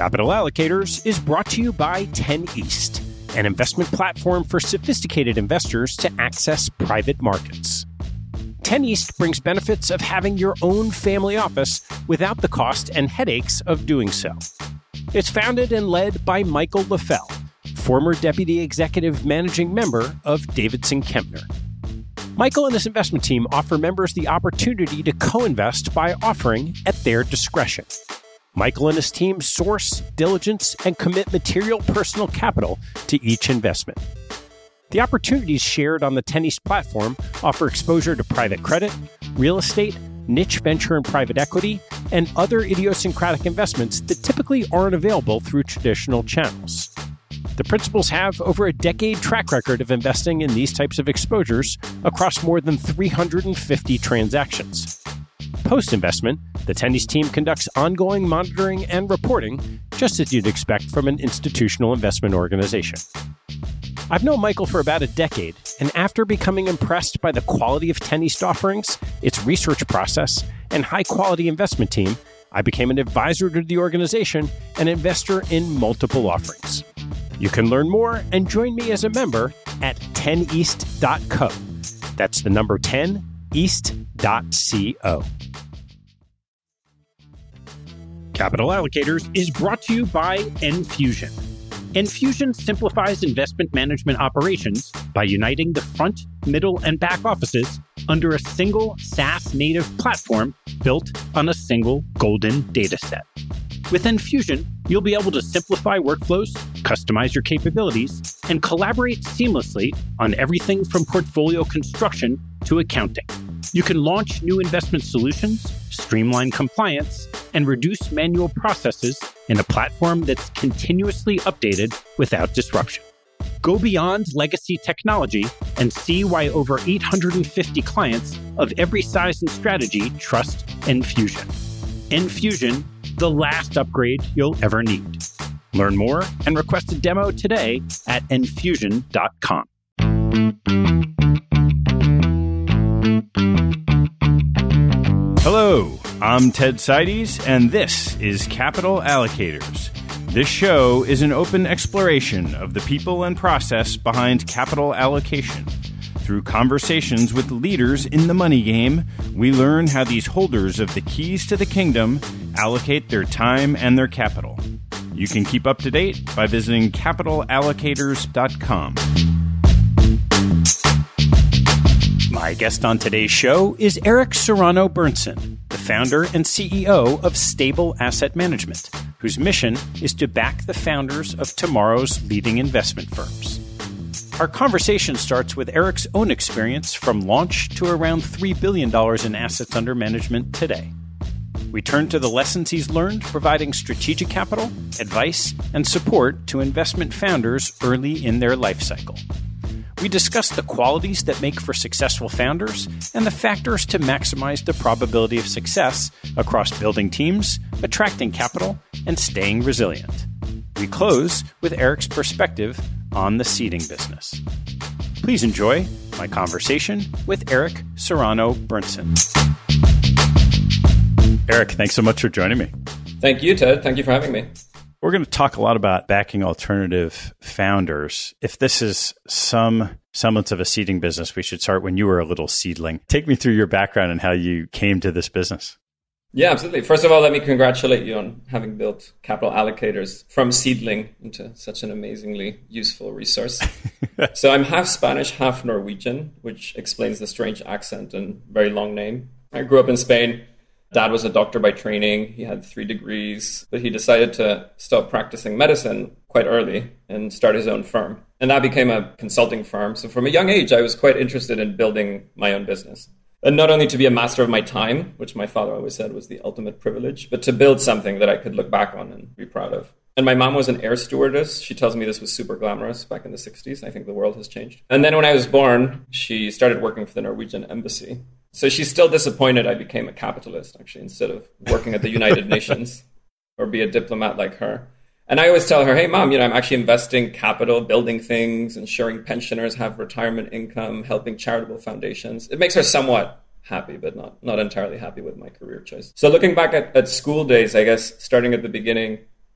Capital Allocators is brought to you by 10 East, an investment platform for sophisticated investors to access private markets. 10 East brings benefits of having your own family office without the cost and headaches of doing so. It's founded and led by Michael LaFell, former Deputy Executive Managing Member of Davidson Kempner. Michael and his investment team offer members the opportunity to co-invest by offering at their discretion. Michael and his team source, diligence, and commit material personal capital to each investment. The opportunities shared on the 10 East platform offer exposure to private credit, real estate, niche venture and private equity, and other idiosyncratic investments that typically aren't available through traditional channels. The principals have over a decade track record of investing in these types of exposures across more than 350 transactions. Post-investment, the 10 East team conducts ongoing monitoring and reporting, just as you'd expect from an institutional investment organization. I've known Michael for about a decade, and after becoming impressed by the quality of 10 East offerings, its research process, and high-quality investment team, I became an advisor to the organization and investor in multiple offerings. You can learn more and join me as a member at 10east.co. That's the number 10, east.co. Capital Allocators is brought to you by Enfusion. Enfusion simplifies investment management operations by uniting the front, middle, and back offices under a single SaaS-native platform built on a single golden data set. With Enfusion, you'll be able to simplify workflows, customize your capabilities, and collaborate seamlessly on everything from portfolio construction to accounting. You can launch new investment solutions, streamline compliance, and reduce manual processes in a platform that's continuously updated without disruption. Go beyond legacy technology and see why over 850 clients of every size and strategy trust Enfusion. Enfusion, the last upgrade you'll ever need. Learn more and request a demo today at enfusion.com. Hello, I'm Ted Seides, and this is Capital Allocators. This show is an open exploration of the people and process behind capital allocation. Through conversations with leaders in the money game, we learn how these holders of the keys to the kingdom allocate their time and their capital. You can keep up to date by visiting capitalallocators.com. My guest on today's show is Eric Serrano-Bernson, the founder and CEO of Stable Asset Management, whose mission is to back the founders of tomorrow's leading investment firms. Our conversation starts with Eric's own experience from launch to around $3 billion in assets under management today. We turn to the lessons he's learned providing strategic capital, advice, and support to investment founders early in their life cycle. We discuss the qualities that make for successful founders and the factors to maximize the probability of success across building teams, attracting capital, and staying resilient. We close with Eric's perspective on the seeding business. Please enjoy my conversation with Eric Serrano-Bernson. Eric, thanks so much for joining me. Thank you, Ted. Thank you for having me. We're going to talk a lot about backing alternative founders. If this is some semblance of a seeding business, we should start when you were a little seedling. Take me through your background and how you came to this business. Yeah, absolutely. First of all, let me congratulate you on having built Capital Allocators from seedling into such an amazingly useful resource. So I'm half Spanish, half Norwegian, which explains the strange accent and very long name. I grew up in Spain. Dad was a doctor by training. He had 3 degrees, but he decided to stop practicing medicine quite early and start his own firm. And that became a consulting firm. So from a young age, I was quite interested in building my own business. And not only to be a master of my time, which my father always said was the ultimate privilege, but to build something that I could look back on and be proud of. And my mom was an air stewardess. She tells me this was super glamorous back in the 60s. I think the world has changed. And then when I was born, she started working for the Norwegian embassy. So she's still disappointed I became a capitalist, actually, instead of working at the United Nations or be a diplomat like her. And I always tell her, hey, Mom, I'm actually investing capital, building things, ensuring pensioners have retirement income, helping charitable foundations. It makes her somewhat happy, but not entirely happy with my career choice. So looking back at school days, I guess, starting at the beginning,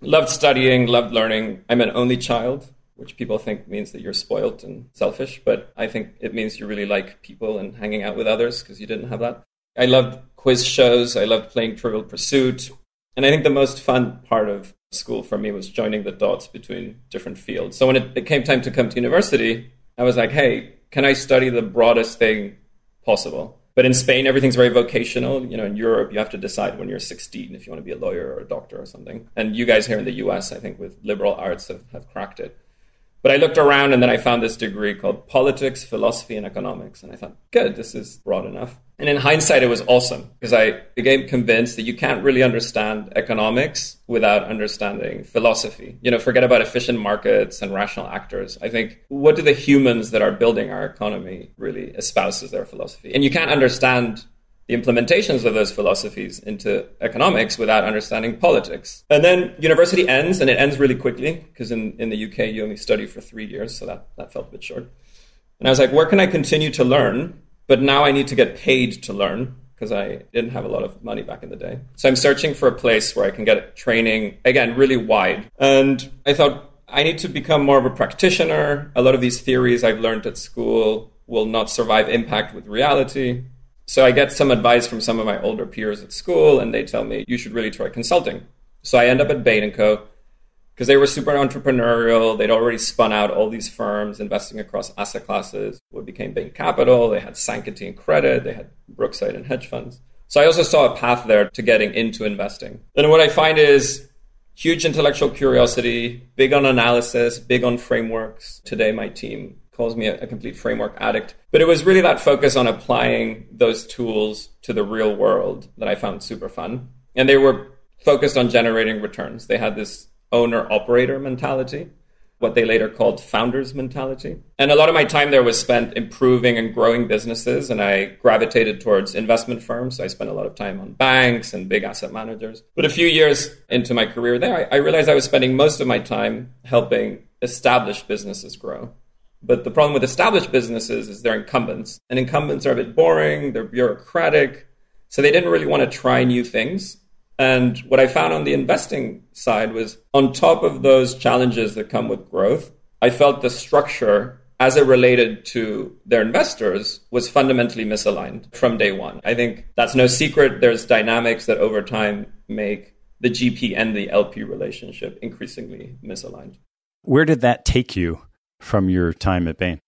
Loved studying, loved learning. I'm an only child, which people think means that you're spoiled and selfish, but I think it means you really like people and hanging out with others because you didn't have that. I loved quiz shows. I loved playing Trivial Pursuit. And I think the most fun part of school for me was joining the dots between different fields. So when it came time to come to university, I was like, hey, can I study the broadest thing possible? But in Spain, everything's very vocational. You know, in Europe, you have to decide when you're 16 if you want to be a lawyer or a doctor or something. And you guys here in the US, I think with liberal arts have cracked it. But I looked around and then I found this degree called Politics, Philosophy, and Economics. And I thought, good, this is broad enough. And in hindsight, it was awesome because I became convinced that you can't really understand economics without understanding philosophy. You know, forget about efficient markets and rational actors. I think, what do the humans that are building our economy really espouse as their philosophy? And you can't understand the implementations of those philosophies into economics without understanding politics. And then university ends, and it ends really quickly because in the UK, you only study for 3 years. So that felt a bit short. And I was like, where can I continue to learn? But now I need to get paid to learn because I didn't have a lot of money back in the day. So I'm searching for a place where I can get training, again, really wide. And I thought, I need to become more of a practitioner. A lot of these theories I've learned at school will not survive impact with reality. So I get some advice from some of my older peers at school, and they tell me, you should really try consulting. So I end up at Bain & Co. because they were super entrepreneurial. They'd already spun out all these firms investing across asset classes. What became Bain Capital, they had Sanctity and Credit, they had Brookside and hedge funds. So I also saw a path there to getting into investing. And what I find is huge intellectual curiosity, big on analysis, big on frameworks. Today, my team calls me a complete framework addict. But it was really that focus on applying those tools to the real world that I found super fun. And they were focused on generating returns. They had this owner-operator mentality, what they later called founders mentality. And a lot of my time there was spent improving and growing businesses, and I gravitated towards investment firms. So I spent a lot of time on banks and big asset managers. But a few years into my career there, I realized I was spending most of my time helping established businesses grow. But the problem with established businesses is they're incumbents. And incumbents are a bit boring, they're bureaucratic, so they didn't really want to try new things. And what I found on the investing side was, on top of those challenges that come with growth, I felt the structure as it related to their investors was fundamentally misaligned from day one. I think that's no secret. There's dynamics that over time make the GP and the LP relationship increasingly misaligned. Where did that take you from your time at Bain?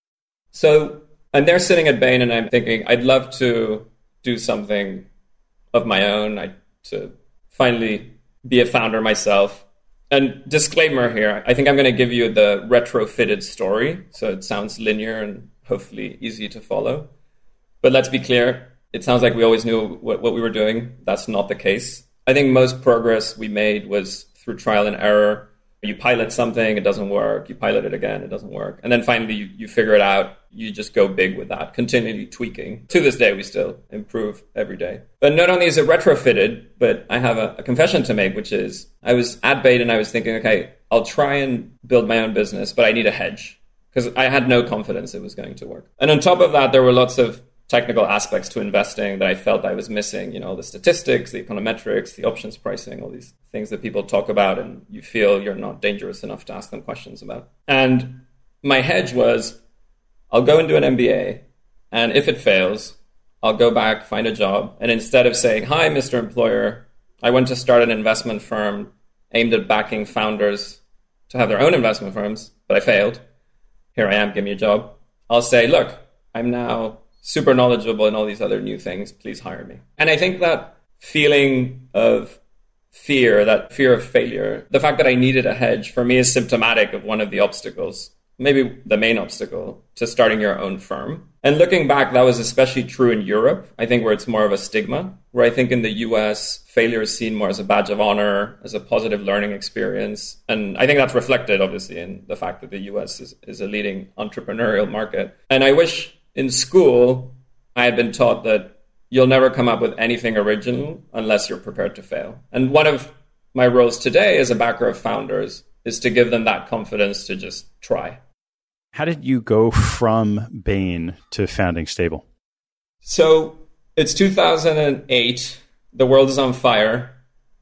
So I'm there sitting at Bain and I'm thinking, I'd love to do something of my own, to finally be a founder myself. And disclaimer here, I think I'm going to give you the retrofitted story, so it sounds linear and hopefully easy to follow. But let's be clear, it sounds like we always knew what we were doing. That's not the case. I think most progress we made was through trial and error. You pilot something, it doesn't work. You pilot it again, it doesn't work. And then finally, you figure it out. You just go big with that, continually tweaking. To this day, we still improve every day. But not only is it retrofitted, but I have a confession to make, which is I was at Bain and I was thinking, okay, I'll try and build my own business, but I need a hedge because I had no confidence it was going to work. And on top of that, there were lots of technical aspects to investing that I felt I was missing, the statistics, the econometrics, the options pricing, all these things that people talk about and you feel you're not dangerous enough to ask them questions about. And my hedge was, I'll go and do an MBA, and if it fails, I'll go back, find a job, and instead of saying, hi, Mr. Employer, I went to start an investment firm aimed at backing founders to have their own investment firms, but I failed. Here I am, give me a job. I'll say, look, I'm now super knowledgeable in all these other new things, please hire me. And I think that feeling of fear, that fear of failure, the fact that I needed a hedge for me is symptomatic of one of the obstacles, maybe the main obstacle to starting your own firm. And looking back, that was especially true in Europe, I think, where it's more of a stigma, where I think in the US, failure is seen more as a badge of honor, as a positive learning experience. And I think that's reflected, obviously, in the fact that the US is a leading entrepreneurial market. And I wish in school, I had been taught that you'll never come up with anything original unless you're prepared to fail. And one of my roles today as a backer of founders is to give them that confidence to just try. How did you go from Bain to founding Stable? So it's 2008. The world is on fire.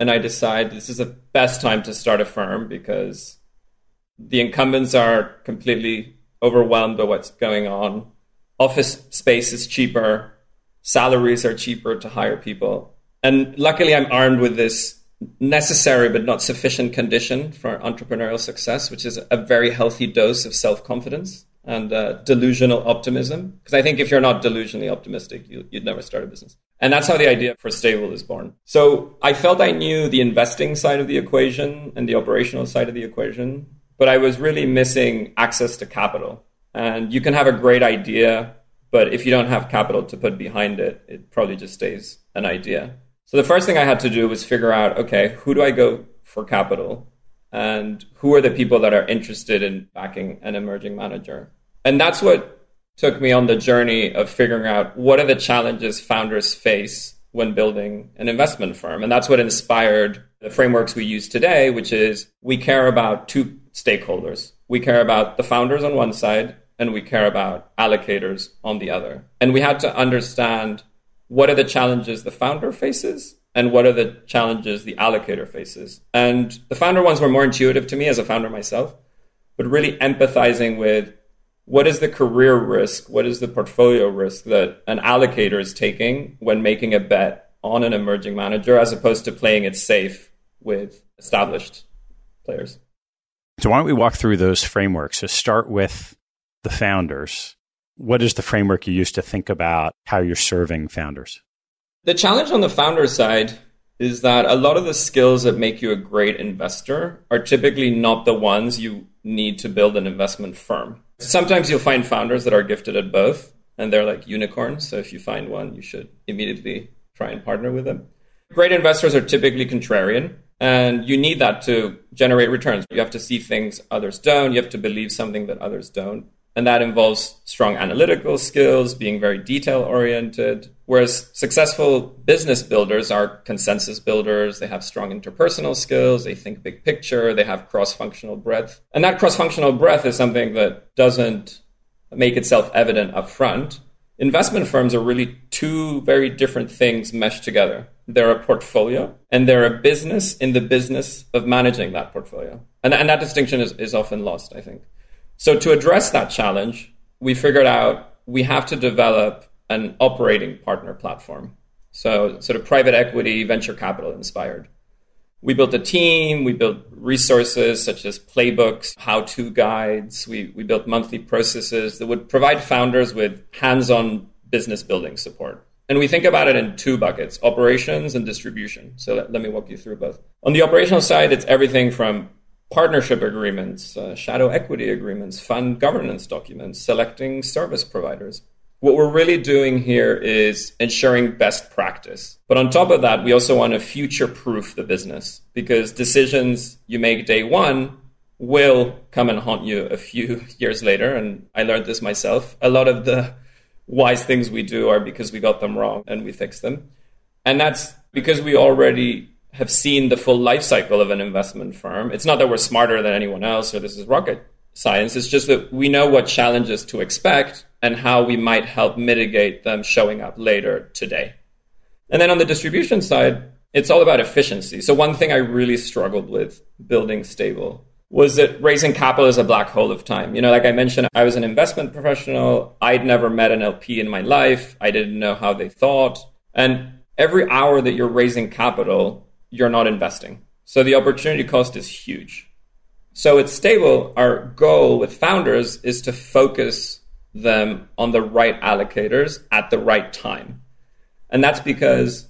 and I decide this is the best time to start a firm because the incumbents are completely overwhelmed by what's going on. Office space is cheaper. Salaries are cheaper to hire people. And luckily, I'm armed with this necessary but not sufficient condition for entrepreneurial success, which is a very healthy dose of self-confidence and delusional optimism. Because I think if you're not delusionally optimistic, you'd never start a business. And that's how the idea for Stable is born. So I felt I knew the investing side of the equation and the operational side of the equation, but I was really missing access to capital. And you can have a great idea, but if you don't have capital to put behind it, it probably just stays an idea. So the first thing I had to do was figure out, okay, who do I go for capital? And who are the people that are interested in backing an emerging manager? And that's what took me on the journey of figuring out what are the challenges founders face when building an investment firm. And that's what inspired the frameworks we use today, which is we care about two stakeholders. We care about the founders on one side, and we care about allocators on the other. And we had to understand what are the challenges the founder faces and what are the challenges the allocator faces. And the founder ones were more intuitive to me as a founder myself, but really empathizing with what is the career risk, what is the portfolio risk that an allocator is taking when making a bet on an emerging manager as opposed to playing it safe with established players. So why don't we walk through those frameworks? So start with the founders. What is the framework you use to think about how you're serving founders? The challenge on the founder side is that a lot of the skills that make you a great investor are typically not the ones you need to build an investment firm. Sometimes you'll find founders that are gifted at both, and they're like unicorns. So if you find one, you should immediately try and partner with them. Great investors are typically contrarian, and you need that to generate returns. You have to see things others don't. You have to believe something that others don't. And that involves strong analytical skills, being very detail-oriented, whereas successful business builders are consensus builders. They have strong interpersonal skills. They think big picture. They have cross-functional breadth. And that cross-functional breadth is something that doesn't make itself evident up front. Investment firms are really two very different things meshed together. They're a portfolio, and they're a business in the business of managing that portfolio. And that distinction is often lost, I think. So to address that challenge, we figured out we have to develop an operating partner platform. So sort of private equity, venture capital inspired. We built a team, we built resources such as playbooks, how-to guides. We built monthly processes that would provide founders with hands-on business building support. And we think about it in two buckets, operations and distribution. So let me walk you through both. On the operational side, it's everything from partnership agreements, shadow equity agreements, fund governance documents, selecting service providers. What we're really doing here is ensuring best practice. But on top of that, we also want to future-proof the business because decisions you make day one will come and haunt you a few years later. And I learned this myself. A lot of the wise things we do are because we got them wrong and we fixed them. And that's because we already have seen the full life cycle of an investment firm. It's not that we're smarter than anyone else or this is rocket science. It's just that we know what challenges to expect and how we might help mitigate them showing up later today. And then on the distribution side, it's all about efficiency. So one thing I really struggled with building Stable was that raising capital is a black hole of time. You know, like I mentioned, I was an investment professional. I'd never met an LP in my life. I didn't know how they thought. And every hour that you're raising capital, you're not investing. So the opportunity cost is huge. So at Stable, our goal with founders is to focus them on the right allocators at the right time. And that's because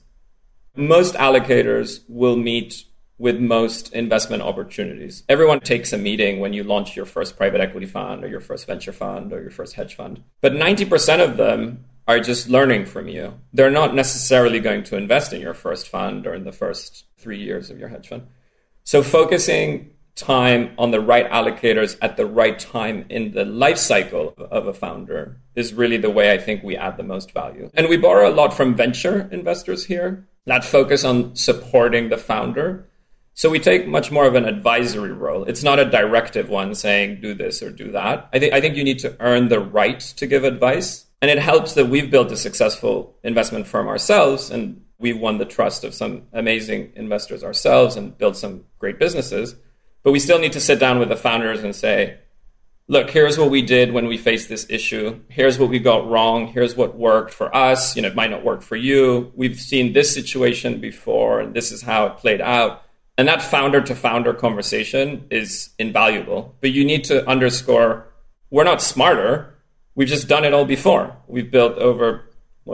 most allocators will meet with most investment opportunities. Everyone takes a meeting when you launch your first private equity fund or your first venture fund or your first hedge fund. But 90% of them are just learning from you. They're not necessarily going to invest in your first fund or in the first 3 years of your hedge fund. So focusing time on the right allocators at the right time in the life cycle of a founder is really the way I think we add the most value. And we borrow a lot from venture investors here that focus on supporting the founder. So we take much more of an advisory role. It's not a directive one saying do this or do that. I think you need to earn the right to give advice. And it helps that we've built a successful investment firm ourselves and We've won the trust of some amazing investors ourselves and built some great businesses. But we still need to sit down with the founders and say, look, here's what we did when we faced this issue. Here's what we got wrong. Here's what worked for us. It might not work for you. We've seen this situation before, and this is how it played out. And that founder-to-founder conversation is invaluable. But you need to underscore, we're not smarter. We've just done it all before. We've built over,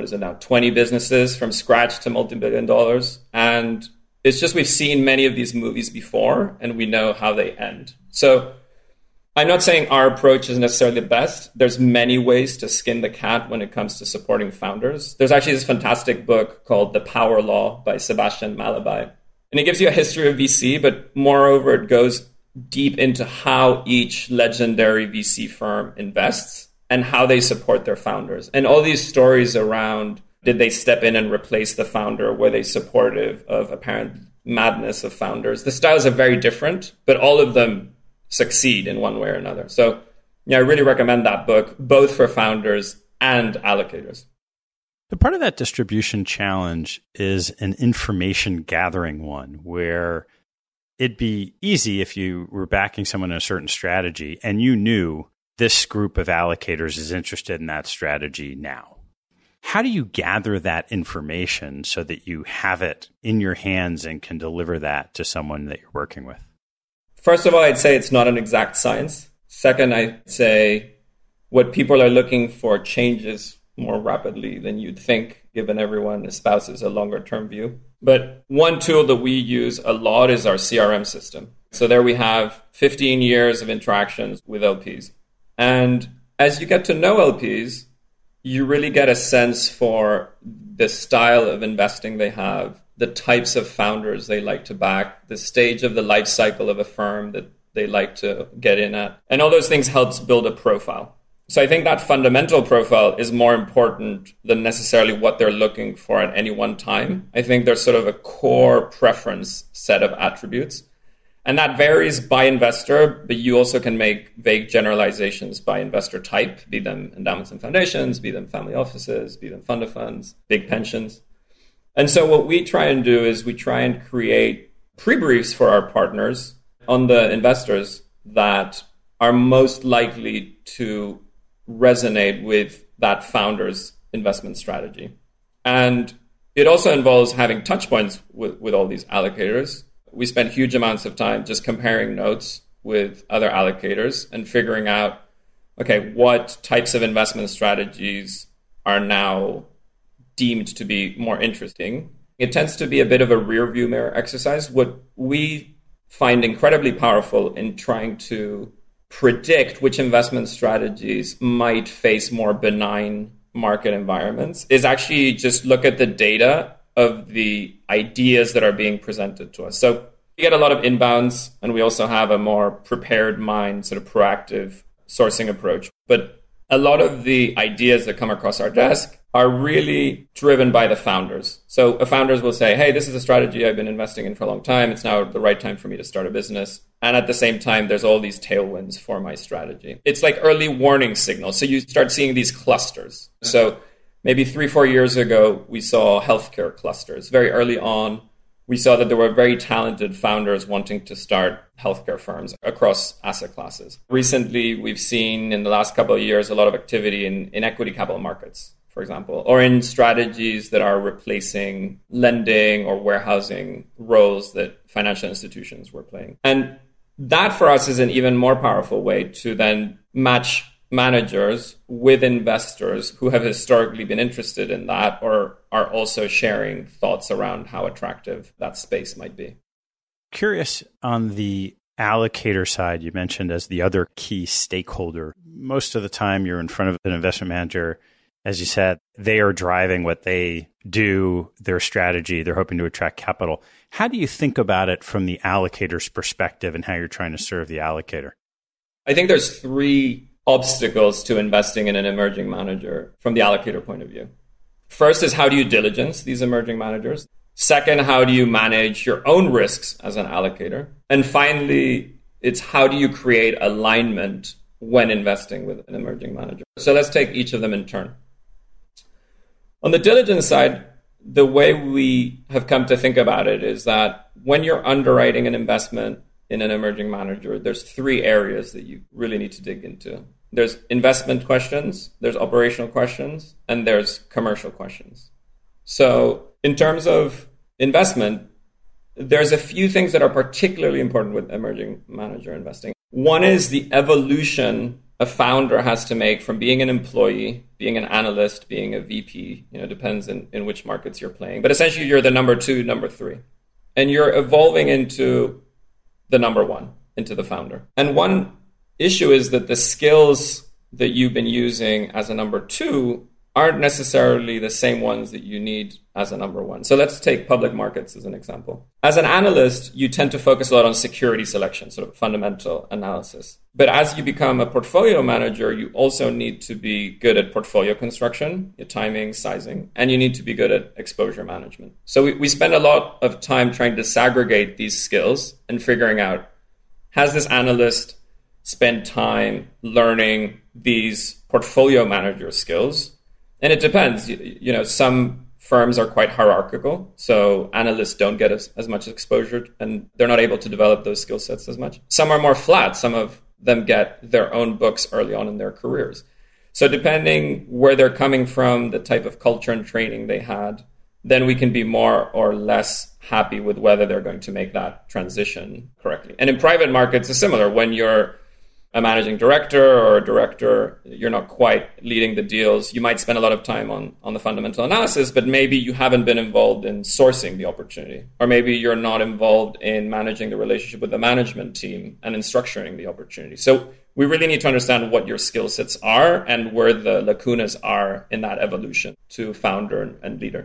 20 businesses from scratch to multi-billion dollars. And it's just we've seen many of these movies before, and we know how they end. So I'm not saying our approach is necessarily the best. There's many ways to skin the cat when it comes to supporting founders. There's actually this fantastic book called The Power Law by Sebastian Mallaby. And it gives you a history of VC, but moreover, it goes deep into how each legendary VC firm invests and how they support their founders. And all these stories around, did they step in and replace the founder? Were they supportive of apparent madness of founders? The styles are very different, but all of them succeed in one way or another. So I really recommend that book, both for founders and allocators. The part of that distribution challenge is an information gathering one, where it'd be easy if you were backing someone in a certain strategy and you knew this group of allocators is interested in that strategy now. How do you gather that information so that you have it in your hands and can deliver that to someone that you're working with? First of all, I'd say it's not an exact science. Second, I'd say what people are looking for changes more rapidly than you'd think, given everyone espouses a longer term view. But one tool that we use a lot is our CRM system. So there we have 15 years of interactions with LPs. And as you get to know LPs, you really get a sense for the style of investing they have, the types of founders they like to back, the stage of the life cycle of a firm that they like to get in at. And all those things helps build a profile. So I think that fundamental profile is more important than necessarily what they're looking for at any one time. I think there's sort of a core preference set of attributes. And that varies by investor, but you also can make vague generalizations by investor type, be them endowments and foundations, be them family offices, be them fund of funds, big pensions. And so what we try and do is we try and create pre-briefs for our partners on the investors that are most likely to resonate with that founder's investment strategy. And it also involves having touch points with all these allocators. We spend huge amounts of time just comparing notes with other allocators and figuring out, okay, what types of investment strategies are now deemed to be more interesting. It tends to be a bit of a rear view mirror exercise. What we find incredibly powerful in trying to predict which investment strategies might face more benign market environments is actually just look at the data of the ideas that are being presented to us. So we get a lot of inbounds, and we also have a more prepared mind, sort of proactive sourcing approach. But a lot of the ideas that come across our desk are really driven by the founders. So founders will say, hey, this is a strategy I've been investing in for a long time. It's now the right time for me to start a business. And at the same time, there's all these tailwinds for my strategy. It's like early warning signals. So you start seeing these clusters. So maybe 3-4 years ago, we saw healthcare clusters. Very early on, we saw that there were very talented founders wanting to start healthcare firms across asset classes. Recently, we've seen in the last couple of years a lot of activity in equity capital markets, for example, or in strategies that are replacing lending or warehousing roles that financial institutions were playing. And that for us is an even more powerful way to then match managers with investors who have historically been interested in that or are also sharing thoughts around how attractive that space might be. Curious on the allocator side, you mentioned as the other key stakeholder. Most of the time you're in front of an investment manager. As you said, they are driving what they do, their strategy, they're hoping to attract capital. How do you think about it from the allocator's perspective and how you're trying to serve the allocator? I think there's 3 obstacles to investing in an emerging manager from the allocator point of view. First is, how do you diligence these emerging managers? Second, how do you manage your own risks as an allocator? And finally, it's how do you create alignment when investing with an emerging manager? So let's take each of them in turn. On the diligence side, the way we have come to think about it is that when you're underwriting an investment in an emerging manager, there's three areas that you really need to dig into. There's investment questions, there's operational questions, and there's commercial questions. So in terms of investment, there's a few things that are particularly important with emerging manager investing. One is the evolution a founder has to make from being an employee, being an analyst, being a VP, depends in which markets you're playing. But essentially you're the number two, number three. And you're evolving into the number one, into the founder. And one issue is that the skills that you've been using as a number two aren't necessarily the same ones that you need as a number one. So let's take public markets as an example. As an analyst, you tend to focus a lot on security selection, sort of fundamental analysis. But as you become a portfolio manager, you also need to be good at portfolio construction, your timing, sizing, and you need to be good at exposure management. So we spend a lot of time trying to disaggregate these skills and figuring out, has this analyst spent time learning these portfolio manager skills? And it depends. Some firms are quite hierarchical, so analysts don't get as much exposure and they're not able to develop those skill sets as much. Some are more flat. Some of them get their own books early on in their careers. So depending where they're coming from, the type of culture and training they had, then we can be more or less happy with whether they're going to make that transition correctly. And in private markets, it's similar. When you're a managing director or a director, you're not quite leading the deals. You might spend a lot of time on the fundamental analysis, but maybe you haven't been involved in sourcing the opportunity. Or maybe you're not involved in managing the relationship with the management team and in structuring the opportunity. So we really need to understand what your skill sets are and where the lacunas are in that evolution to founder and leader.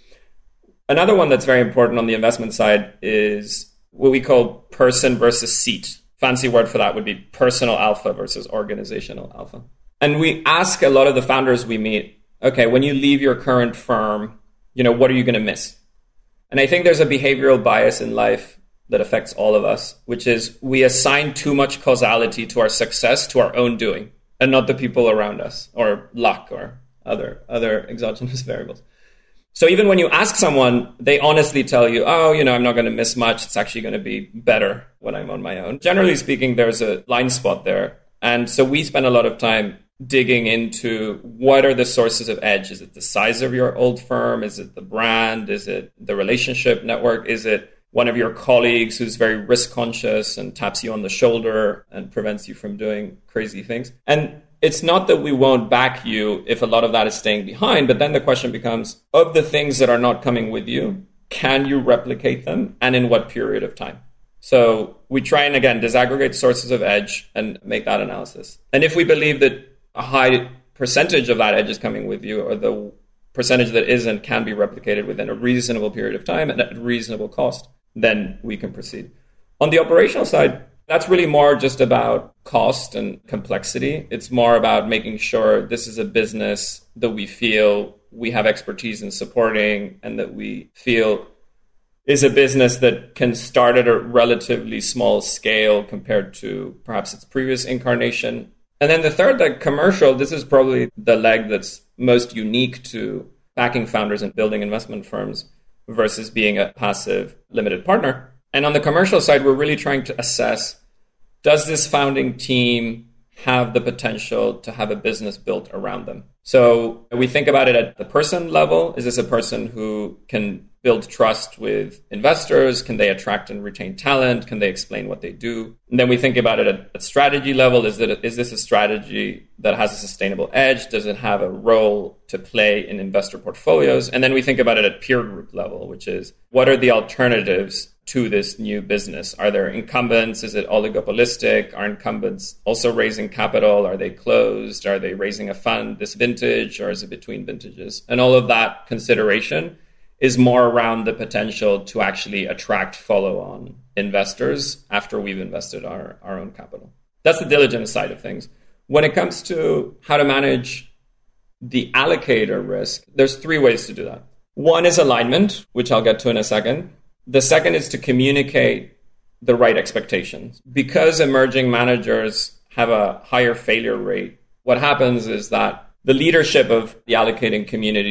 Another one that's very important on the investment side is what we call person versus seat. Fancy word for that would be personal alpha versus organizational alpha. And we ask a lot of the founders we meet, okay, when you leave your current firm, what are you going to miss? And I think there's a behavioral bias in life that affects all of us, which is we assign too much causality to our success to our own doing and not the people around us or luck or other exogenous variables. So even when you ask someone, they honestly tell you, I'm not going to miss much. It's actually going to be better when I'm on my own. Generally speaking, there's a blind spot there. And so we spend a lot of time digging into what are the sources of edge. Is it the size of your old firm? Is it the brand? Is it the relationship network? Is it one of your colleagues who's very risk conscious and taps you on the shoulder and prevents you from doing crazy things? And it's not that we won't back you if a lot of that is staying behind, but then the question becomes, of the things that are not coming with you, can you replicate them and in what period of time? So we try and, again, disaggregate sources of edge and make that analysis. And if we believe that a high percentage of that edge is coming with you or the percentage that isn't can be replicated within a reasonable period of time and at reasonable cost, then we can proceed. On the operational side, that's really more just about cost and complexity. It's more about making sure this is a business that we feel we have expertise in supporting and that we feel is a business that can start at a relatively small scale compared to perhaps its previous incarnation. And then the third, like commercial, this is probably the leg that's most unique to backing founders and building investment firms versus being a passive limited partner. And on the commercial side, we're really trying to assess, does this founding team have the potential to have a business built around them? So we think about it at the person level. Is this a person who can build trust with investors? Can they attract and retain talent? Can they explain what they do? And then we think about it at strategy level. Is this a strategy that has a sustainable edge? Does it have a role to play in investor portfolios? And then we think about it at peer group level, which is what are the alternatives to this new business? Are there incumbents? Is it oligopolistic? Are incumbents also raising capital? Are they closed? Are they raising a fund this vintage, or is it between vintages? And all of that consideration is more around the potential to actually attract follow-on investors after we've invested our own capital. That's the diligence side of things. When it comes to how to manage the allocator risk, there's three ways to do that. One is alignment, which I'll get to in a second. The second is to communicate the right expectations. Because emerging managers have a higher failure rate, what happens is that the leadership of the allocating community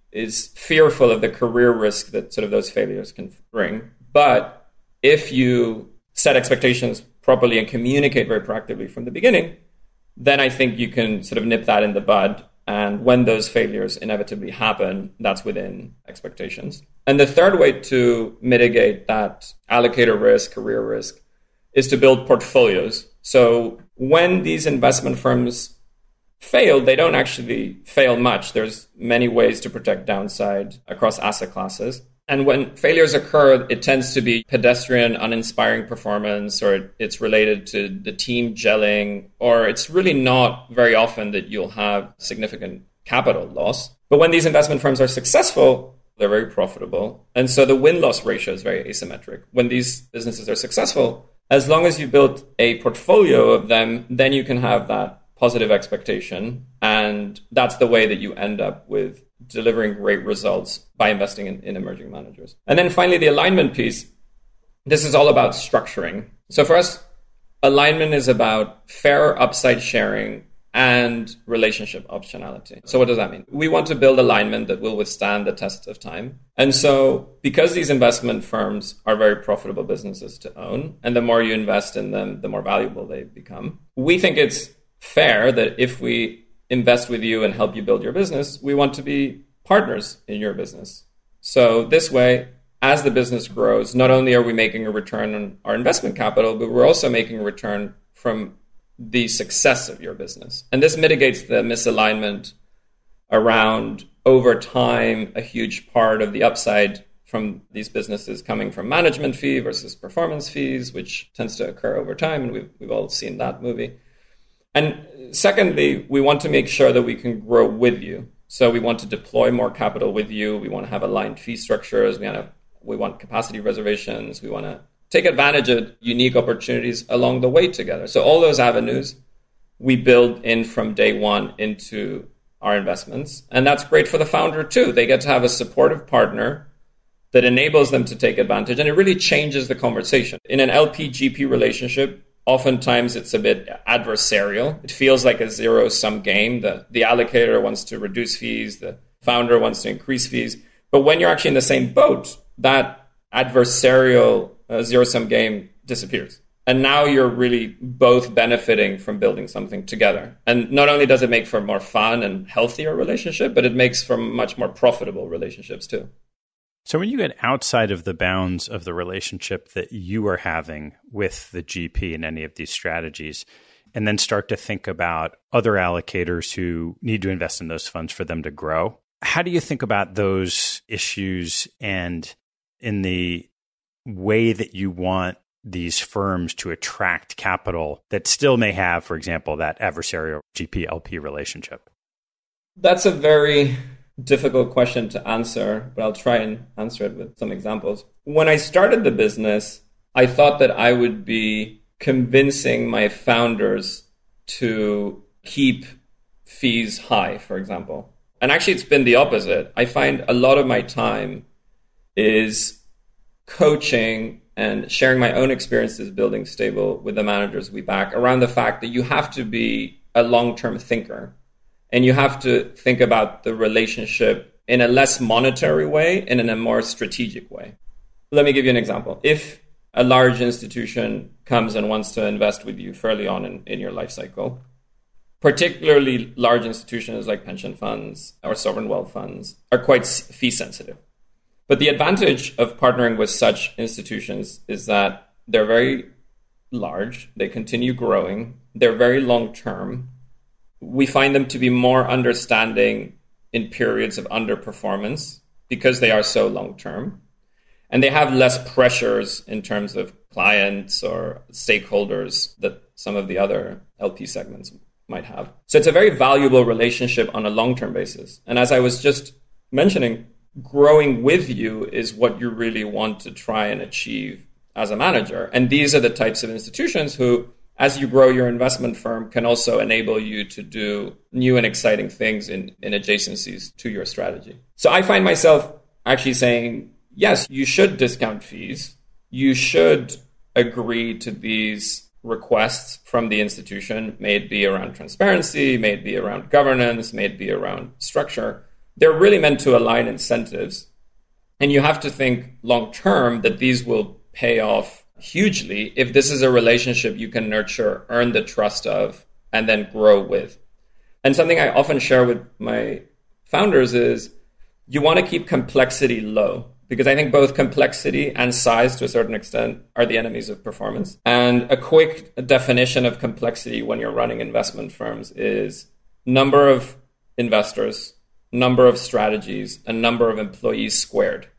is fearful of the career risk that sort of those failures can bring. But if you set expectations properly and communicate very proactively from the beginning, then I think you can sort of nip that in the bud. And when those failures inevitably happen, that's within expectations. And the third way to mitigate that allocator risk, career risk, is to build portfolios. So when these investment firms fail, they don't actually fail much. There's many ways to protect downside across asset classes. And when failures occur, it tends to be pedestrian, uninspiring performance, or it's related to the team gelling, or it's really not very often that you'll have significant capital loss. But when these investment firms are successful, they're very profitable. And so the win-loss ratio is very asymmetric. When these businesses are successful, as long as you build a portfolio of them, then you can have that positive expectation. And that's the way that you end up with delivering great results by investing in emerging managers. And then finally, the alignment piece. This is all about structuring. So for us, alignment is about fair upside sharing and relationship optionality. So what does that mean? We want to build alignment that will withstand the test of time. And so because these investment firms are very profitable businesses to own, and the more you invest in them, the more valuable they become, we think it's fair that if we invest with you and help you build your business, we want to be partners in your business. So this way, as the business grows, not only are we making a return on our investment capital, but we're also making a return from the success of your business. And this mitigates the misalignment around, over time, a huge part of the upside from these businesses coming from management fee versus performance fees, which tends to occur over time. And we've all seen that movie. And secondly, we want to make sure that we can grow with you. So we want to deploy more capital with you. We want to have aligned fee structures. We want capacity reservations. We want to take advantage of unique opportunities along the way together. So all those avenues we build in from day one into our investments. And that's great for the founder too. They get to have a supportive partner that enables them to take advantage. And it really changes the conversation. In an LP-GP relationship, oftentimes it's a bit adversarial. It feels like a zero-sum game. The allocator wants to reduce fees. The founder wants to increase fees. But when you're actually in the same boat, that adversarial zero-sum game disappears. And now you're really both benefiting from building something together. And not only does it make for a more fun and healthier relationship, but it makes for much more profitable relationships too. So when you get outside of the bounds of the relationship that you are having with the GP in any of these strategies, and then start to think about other allocators who need to invest in those funds for them to grow, how do you think about those issues and in the way that you want these firms to attract capital that still may have, for example, that adversarial GP-LP relationship? That's a very difficult question to answer, but I'll try and answer it with some examples. When I started the business, I thought that I would be convincing my founders to keep fees high, for example. And actually, it's been the opposite. I find a lot of my time is coaching and sharing my own experiences building stable with the managers we back around the fact that you have to be a long-term thinker. And you have to think about the relationship in a less monetary way and in a more strategic way. Let me give you an example. If a large institution comes and wants to invest with you fairly on in your life cycle, particularly large institutions like pension funds or sovereign wealth funds are quite fee sensitive. But the advantage of partnering with such institutions is that they're very large, they continue growing, they're very long-term. We find them to be more understanding in periods of underperformance because they are so long-term. And they have less pressures in terms of clients or stakeholders that some of the other LP segments might have. So it's a very valuable relationship on a long-term basis. And as I was just mentioning, growing with you is what you really want to try and achieve as a manager. And these are the types of institutions who, as you grow your investment firm, can also enable you to do new and exciting things in adjacencies to your strategy. So I find myself actually saying, yes, you should discount fees. You should agree to these requests from the institution, may it be around transparency, may it be around governance, may it be around structure. they're really meant to align incentives. And you have to think long term that these will pay off hugely if this is a relationship you can nurture, earn the trust of, and then grow with. And something I often share with my founders is you want to keep complexity low, because I think both complexity and size to a certain extent are the enemies of performance. And a quick definition of complexity when you're running investment firms is number of investors, number of strategies, and number of employees squared.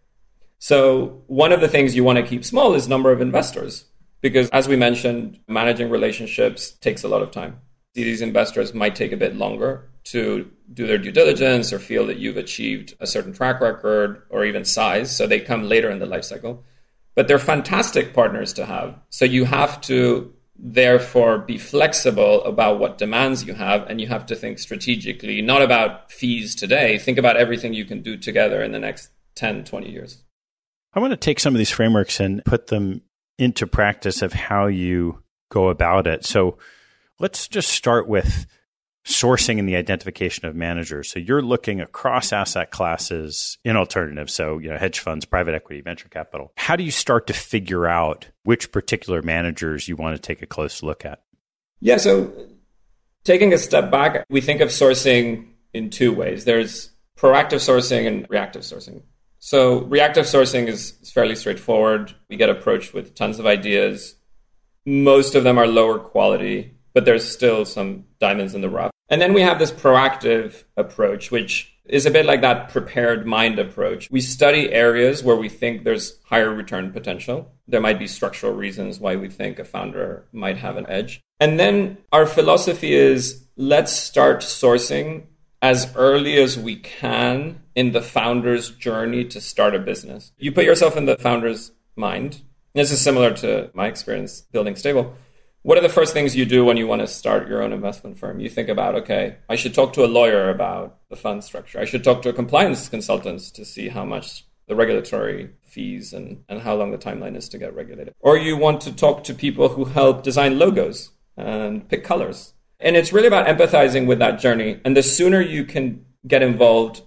So one of the things you want to keep small is number of investors, because as we mentioned, managing relationships takes a lot of time. These investors might take a bit longer to do their due diligence or feel that you've achieved a certain track record or even size. So they come later in the life cycle, but they're fantastic partners to have. So you have to therefore be flexible about what demands you have, and you have to think strategically, not about fees today. Think about everything you can do together in the next 10, 20 years. I want to take some of these frameworks and put them into practice of how you go about it. So let's just start with sourcing and the identification of managers. So you're looking across asset classes in alternatives. So, hedge funds, private equity, venture capital. How do you start to figure out which particular managers you want to take a close look at? Yeah. So taking a step back, we think of sourcing in two ways. There's proactive sourcing and reactive sourcing. So reactive sourcing is fairly straightforward. We get approached with tons of ideas. Most of them are lower quality, but there's still some diamonds in the rough. And then we have this proactive approach, which is a bit like that prepared mind approach. We study areas where we think there's higher return potential. There might be structural reasons why we think a founder might have an edge. And then our philosophy is, let's start sourcing as early as we can in the founder's journey to start a business. You put yourself in the founder's mind. This is similar to my experience building Stable. What are the first things you do when you want to start your own investment firm? You think about, okay, I should talk to a lawyer about the fund structure. I should talk to a compliance consultant to see how much the regulatory fees and how long the timeline is to get regulated. Or you want to talk to people who help design logos and pick colors. And it's really about empathizing with that journey. And the sooner you can get involved,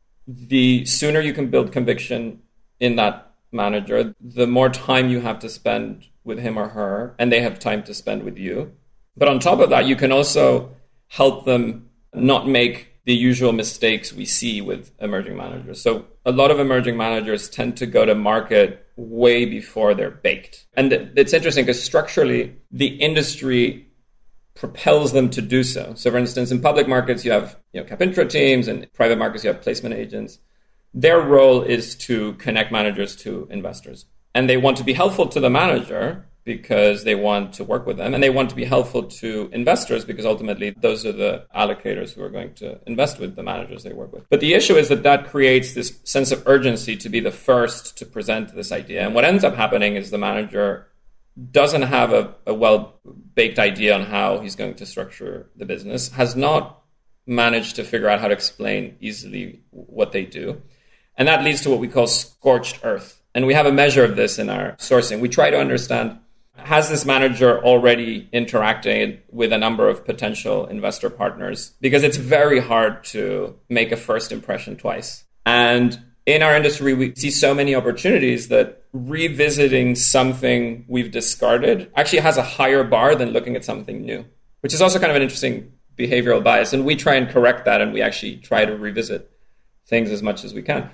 the sooner you can build conviction in that manager, the more time you have to spend with him or her, and they have time to spend with you. But on top of that, you can also help them not make the usual mistakes we see with emerging managers. So a lot of emerging managers tend to go to market way before they're baked. And it's interesting because structurally, the industry propels them to do so. So for instance, in public markets, you have cap intro teams, and private markets, you have placement agents. Their role is to connect managers to investors. And they want to be helpful to the manager because they want to work with them. And they want to be helpful to investors because ultimately those are the allocators who are going to invest with the managers they work with. But the issue is that creates this sense of urgency to be the first to present this idea. And what ends up happening is the manager doesn't have a well-baked idea on how he's going to structure the business, has not managed to figure out how to explain easily what they do. And that leads to what we call scorched earth. And we have a measure of this in our sourcing. We try to understand, has this manager already interacted with a number of potential investor partners? Because it's very hard to make a first impression twice. And in our industry, we see so many opportunities that revisiting something we've discarded actually has a higher bar than looking at something new, which is also kind of an interesting behavioral bias. And we try and correct that, and we actually try to revisit things as much as we can.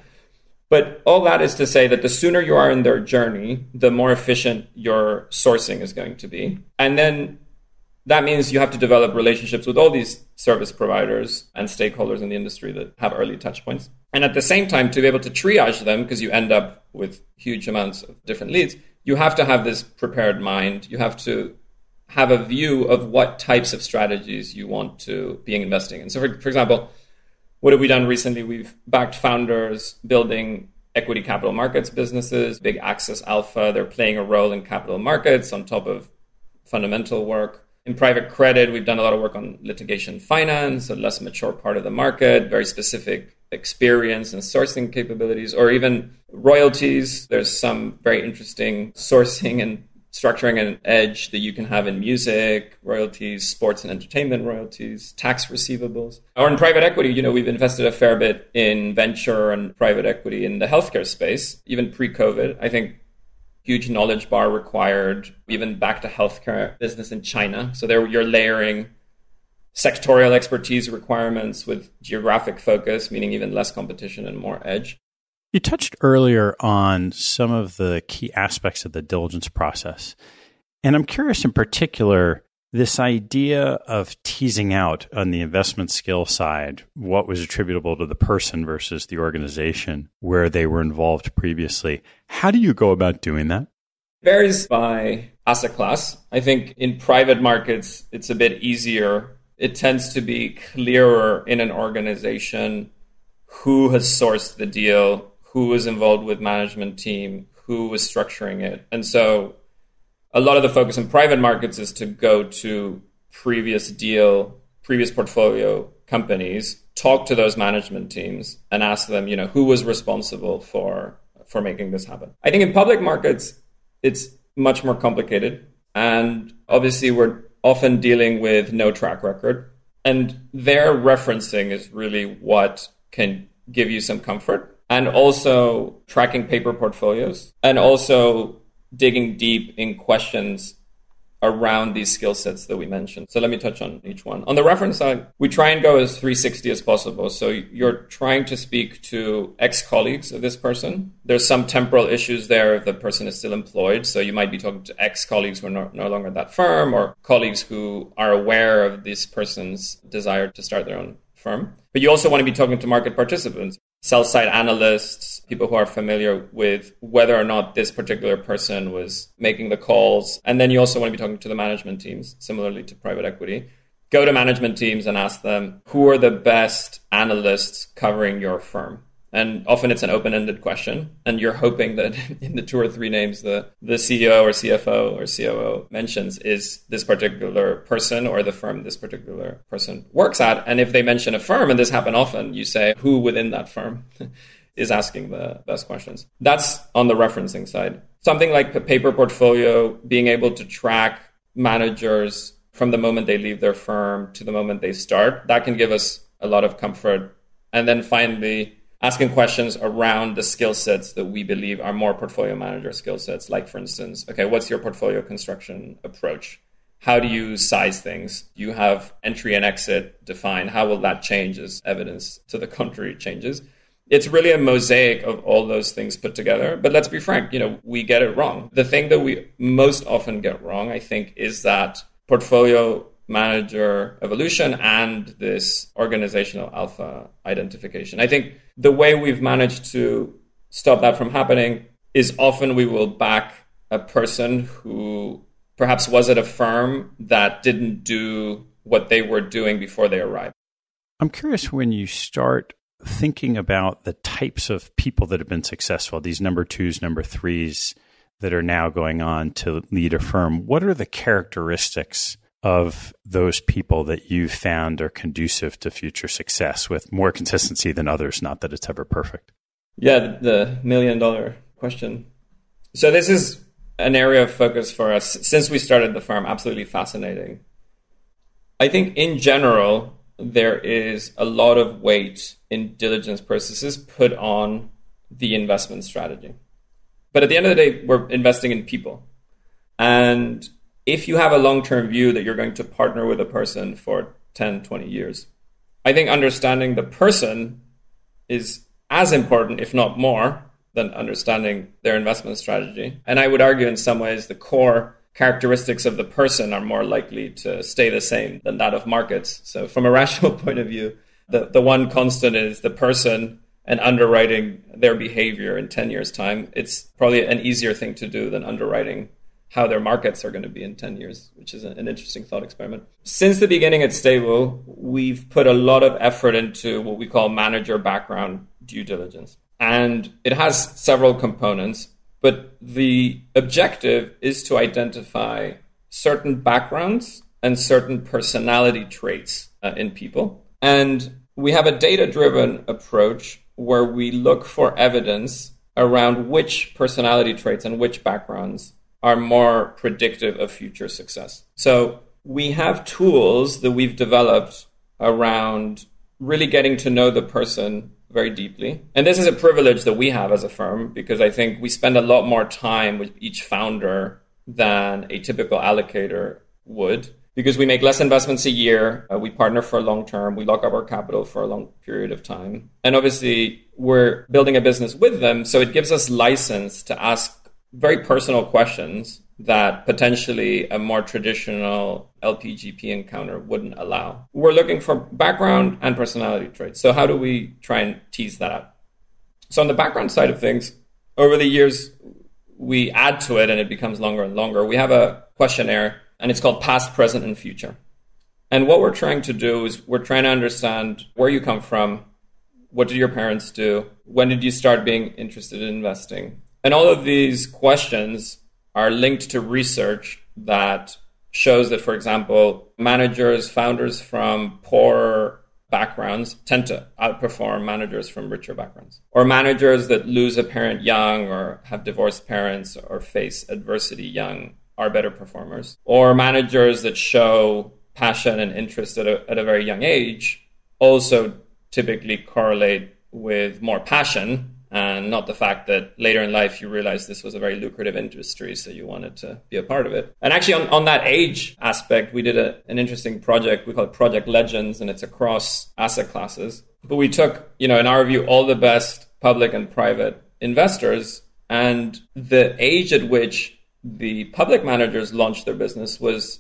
But all that is to say that the sooner you are in their journey, the more efficient your sourcing is going to be. And then that means you have to develop relationships with all these service providers and stakeholders in the industry that have early touch points. And at the same time, to be able to triage them, because you end up with huge amounts of different leads, you have to have this prepared mind. You have to have a view of what types of strategies you want to be investing in. So for example, what have we done recently? We've backed founders building equity capital markets businesses, big Access Alpha. They're playing a role in capital markets on top of fundamental work. In private credit, we've done a lot of work on litigation finance, a less mature part of the market, very specific experience and sourcing capabilities, or even royalties. There's some very interesting sourcing and structuring an edge that you can have in music, royalties, sports and entertainment royalties, tax receivables. Or in private equity, we've invested a fair bit in venture and private equity in the healthcare space, even pre-COVID. I think huge knowledge bar required, even back to healthcare business in China. So there you're layering sectorial expertise requirements with geographic focus, meaning even less competition and more edge. You touched earlier on some of the key aspects of the diligence process. And I'm curious in particular, this idea of teasing out on the investment skill side, what was attributable to the person versus the organization where they were involved previously. How do you go about doing that? Varies by asset class. I think in private markets, it's a bit easier. It tends to be clearer in an organization who has sourced the deal, who was involved with management team, who was structuring it. And so a lot of the focus in private markets is to go to previous portfolio companies, talk to those management teams and ask them, who was responsible for making this happen. I think in public markets, it's much more complicated. And obviously we're often dealing with no track record. And their referencing is really what can give you some comfort. And also tracking paper portfolios and also digging deep in questions around these skill sets that we mentioned. So let me touch on each one. On the reference side, we try and go as 360 as possible. So you're trying to speak to ex-colleagues of this person. There's some temporal issues there if the person is still employed. So you might be talking to ex-colleagues who are no longer at that firm or colleagues who are aware of this person's desire to start their own firm. But you also want to be talking to market participants, sell-side analysts, people who are familiar with whether or not this particular person was making the calls. And then you also want to be talking to the management teams, similarly to private equity. Go to management teams and ask them, who are the best analysts covering your firm? And often it's an open-ended question. And you're hoping that in the 2 or 3 names the CEO or CFO or COO mentions is this particular person or the firm this particular person works at. And if they mention a firm, and this happens often, you say who within that firm is asking the best questions. That's on the referencing side. Something like the paper portfolio, being able to track managers from the moment they leave their firm to the moment they start, that can give us a lot of comfort. And then finally, asking questions around the skill sets that we believe are more portfolio manager skill sets. Like, for instance, okay, what's your portfolio construction approach? How do you size things? Do you have entry and exit defined? How will that change as evidence to the contrary changes? It's really a mosaic of all those things put together. But let's be frank, we get it wrong. The thing that we most often get wrong, I think, is that portfolio manager evolution and this organizational alpha identification. I think the way we've managed to stop that from happening is often we will back a person who perhaps was at a firm that didn't do what they were doing before they arrived. I'm curious, when you start thinking about the types of people that have been successful, these number 2s, number 3s that are now going on to lead a firm, what are the characteristics of those people that you've found are conducive to future success with more consistency than others? Not that it's ever perfect. Yeah, the $1 million question. So this is an area of focus for us since we started the firm. Absolutely fascinating. I think in general, there is a lot of weight in diligence processes put on the investment strategy. But at the end of the day, we're investing in people. And if you have a long-term view that you're going to partner with a person for 10, 20 years, I think understanding the person is as important, if not more, than understanding their investment strategy. And I would argue in some ways the core characteristics of the person are more likely to stay the same than that of markets. So from a rational point of view, the one constant is the person, and underwriting their behavior in 10 years' time. It's probably an easier thing to do than underwriting how their markets are going to be in 10 years, which is an interesting thought experiment. Since the beginning at Stable, we've put a lot of effort into what we call manager background due diligence. And it has several components, but the objective is to identify certain backgrounds and certain personality traits in people. And we have a data-driven approach where we look for evidence around which personality traits and which backgrounds are more predictive of future success. So we have tools that we've developed around really getting to know the person very deeply. And this is a privilege that we have as a firm, because I think we spend a lot more time with each founder than a typical allocator would, because we make less investments a year. We partner for a long term. We lock up our capital for a long period of time. And obviously, we're building a business with them. So it gives us license to ask very personal questions that potentially a more traditional LPGP encounter wouldn't allow. We're looking for background and personality traits. So how do we try and tease that out? So on the background side of things, over the years, we add to it and it becomes longer and longer. We have a questionnaire and it's called Past, Present, and Future. And what we're trying to do is we're trying to understand where you come from, what did your parents do, when did you start being interested in investing? And all of these questions are linked to research that shows that, for example, managers, founders from poor backgrounds tend to outperform managers from richer backgrounds. Or managers that lose a parent young or have divorced parents or face adversity young are better performers. Or managers that show passion and interest at a very young age also typically correlate with more passion, and not the fact that later in life you realize this was a very lucrative industry, so you wanted to be a part of it. And actually on that age aspect, we did an interesting project. We call it Project Legends, and it's across asset classes. But we took, in our view, all the best public and private investors, and the age at which the public managers launched their business was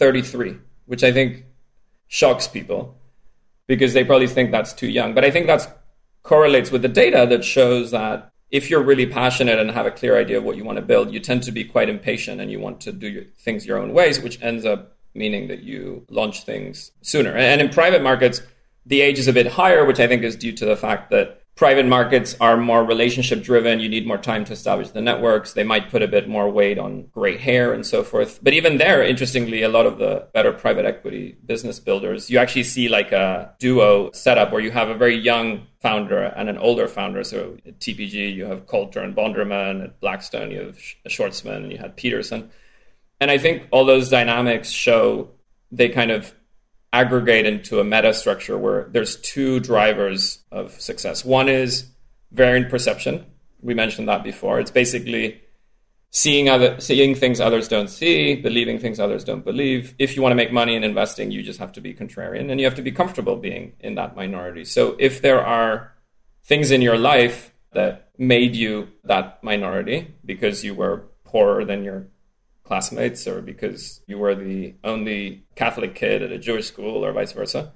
33, which I think shocks people because they probably think that's too young. But I think that's correlates with the data that shows that if you're really passionate and have a clear idea of what you want to build, you tend to be quite impatient and you want to do things your own ways, which ends up meaning that you launch things sooner. And in private markets, the age is a bit higher, which I think is due to the fact that private markets are more relationship driven. You need more time to establish the networks. They might put a bit more weight on gray hair and so forth. But even there, interestingly, a lot of the better private equity business builders, you actually see like a duo setup where you have a very young founder and an older founder. So at TPG, you have Coulter and Bonderman. At Blackstone, you have Schwartzman and you had Peterson. And I think all those dynamics show they kind of aggregate into a meta structure where there's two drivers of success. One is variant perception. We mentioned that before. It's basically seeing things others don't see, believing things others don't believe. If you want to make money in investing, you just have to be contrarian and you have to be comfortable being in that minority. So if there are things in your life that made you that minority because you were poorer than your classmates or because you were the only Catholic kid at a Jewish school or vice versa,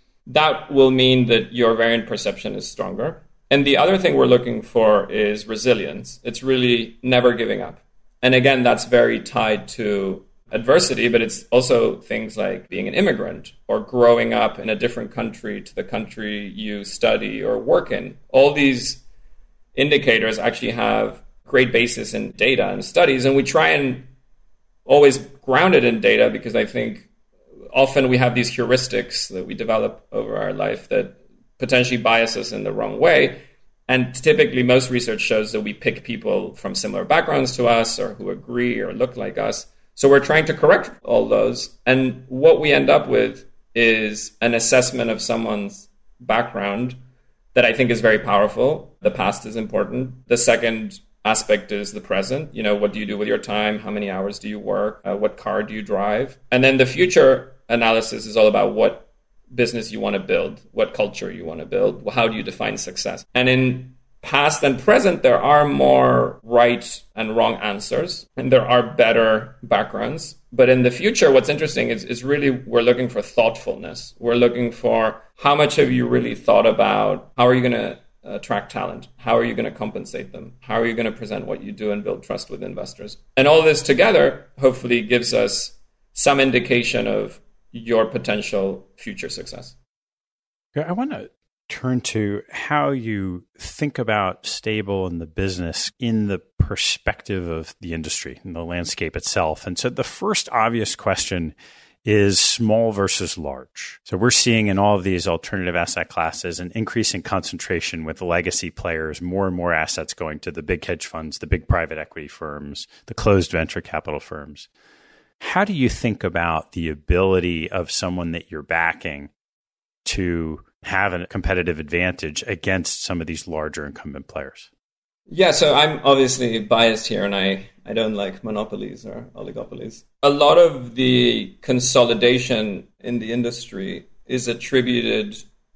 that will mean that your variant perception is stronger. And the other thing we're looking for is resilience. It's really never giving up. And again, that's very tied to adversity, but it's also things like being an immigrant or growing up in a different country to the country you study or work in. All these indicators actually have great basis in data and studies, and we try and always ground it in data because I think often we have these heuristics that we develop over our life that potentially bias us in the wrong way. And typically most research shows that we pick people from similar backgrounds to us or who agree or look like us. So we're trying to correct all those. And what we end up with is an assessment of someone's background that I think is very powerful. The past is important. The second aspect is the present. What do you do with your time? How many hours do you work? What car do you drive? And then the future analysis is all about what business you want to build, what culture you want to build, how do you define success? And in past and present, there are more right and wrong answers, and there are better backgrounds. But in the future, what's interesting is really we're looking for thoughtfulness. We're looking for how much have you really thought about how are you going to attract talent? How are you going to compensate them? How are you going to present what you do and build trust with investors? And all this together hopefully gives us some indication of your potential future success. I want to turn to how you think about Stable and the business in the perspective of the industry and the landscape itself. And so the first obvious question is small versus large. So we're seeing in all of these alternative asset classes an increasing concentration with legacy players, more and more assets going to the big hedge funds, the big private equity firms, the closed venture capital firms. How do you think about the ability of someone that you're backing to have a competitive advantage against some of these larger incumbent players? Yeah, so I'm obviously biased here, and I don't like monopolies or oligopolies. A lot of the consolidation in the industry is attributed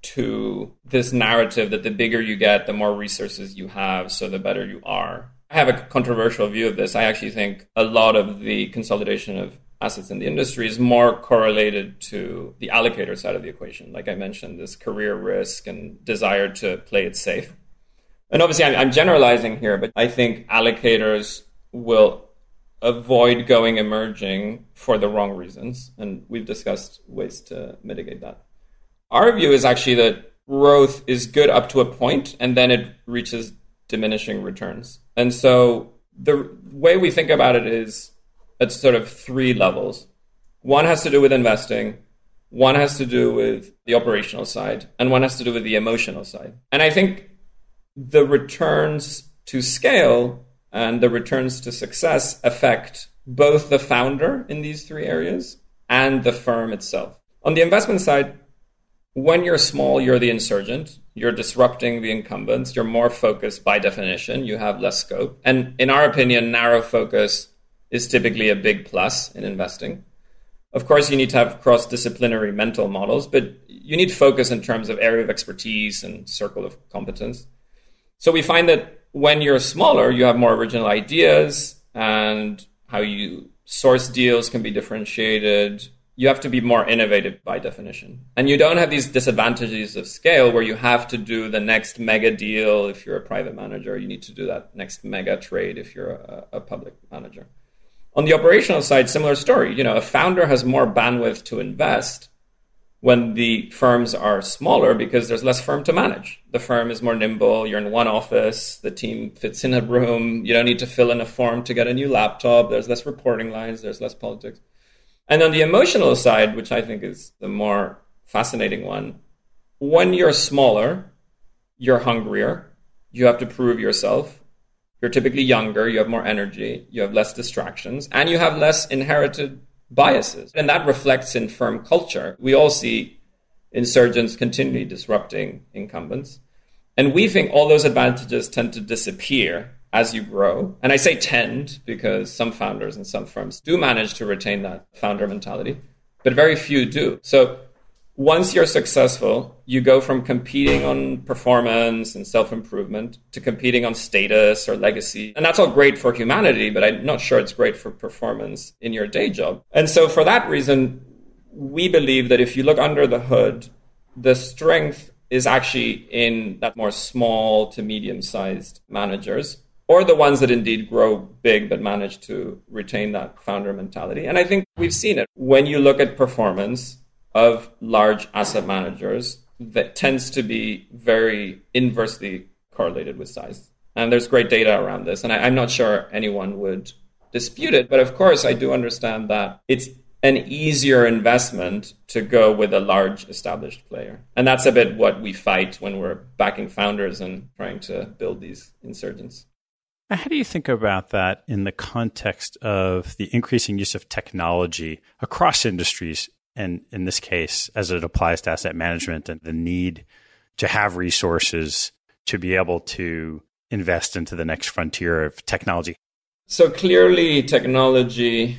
to this narrative that the bigger you get, the more resources you have, so the better you are. I have a controversial view of this. I actually think a lot of the consolidation of assets in the industry is more correlated to the allocator side of the equation. Like I mentioned, this career risk and desire to play it safe. And obviously, I'm generalizing here, but I think allocators will avoid going emerging for the wrong reasons. And we've discussed ways to mitigate that. Our view is actually that growth is good up to a point, and then it reaches diminishing returns. And so the way we think about it is at sort of three levels. One has to do with investing, one has to do with the operational side, and one has to do with the emotional side. And I think the returns to scale and the returns to success affect both the founder in these three areas and the firm itself. On the investment side, when you're small, you're the insurgent. You're disrupting the incumbents. You're more focused by definition. You have less scope. And in our opinion, narrow focus is typically a big plus in investing. Of course, you need to have cross-disciplinary mental models, but you need focus in terms of area of expertise and circle of competence. So we find that when you're smaller, you have more original ideas, and how you source deals can be differentiated. You have to be more innovative by definition. And you don't have these disadvantages of scale where you have to do the next mega deal if you're a private manager. You need to do that next mega trade if you're a public manager. On the operational side, similar story. A founder has more bandwidth to invest when the firms are smaller because there's less firm to manage. The firm is more nimble. You're in one office. The team fits in a room. You don't need to fill in a form to get a new laptop. There's less reporting lines. There's less politics. And on the emotional side, which I think is the more fascinating one, when you're smaller, you're hungrier. You have to prove yourself. You're typically younger. You have more energy. You have less distractions. And you have less inherited biases. And that reflects in firm culture. We all see insurgents continually disrupting incumbents. And we think all those advantages tend to disappear as you grow. And I say tend because some founders and some firms do manage to retain that founder mentality, but very few do. So once you're successful, you go from competing on performance and self-improvement to competing on status or legacy. And that's all great for humanity, but I'm not sure it's great for performance in your day job. And so for that reason, we believe that if you look under the hood, the strength is actually in that more small to medium-sized managers, or the ones that indeed grow big but manage to retain that founder mentality. And I think we've seen it. When you look at performance of large asset managers, that tends to be very inversely correlated with size. And there's great data around this. And I'm not sure anyone would dispute it. But of course, I do understand that it's an easier investment to go with a large established player. And that's a bit what we fight when we're backing founders and trying to build these insurgents. How do you think about that in the context of the increasing use of technology across industries? And in this case, as it applies to asset management and the need to have resources to be able to invest into the next frontier of technology? So clearly, technology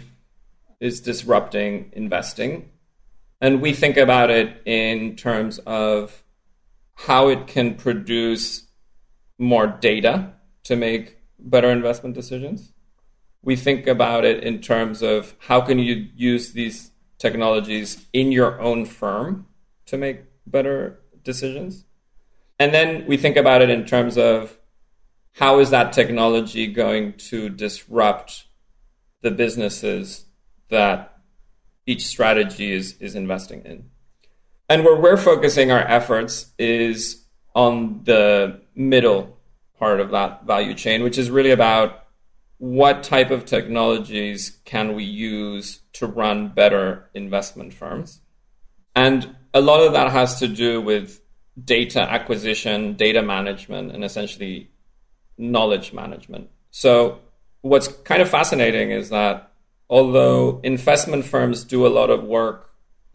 is disrupting investing. And we think about it in terms of how it can produce more data to make better investment decisions. We think about it in terms of how can you use these technologies in your own firm to make better decisions. And then we think about it in terms of how is that technology going to disrupt the businesses that each strategy is investing in. And where we're focusing our efforts is on the middle part of that value chain, which is really about what type of technologies can we use to run better investment firms? And a lot of that has to do with data acquisition, data management, and essentially knowledge management. So what's kind of fascinating is that although investment firms do a lot of work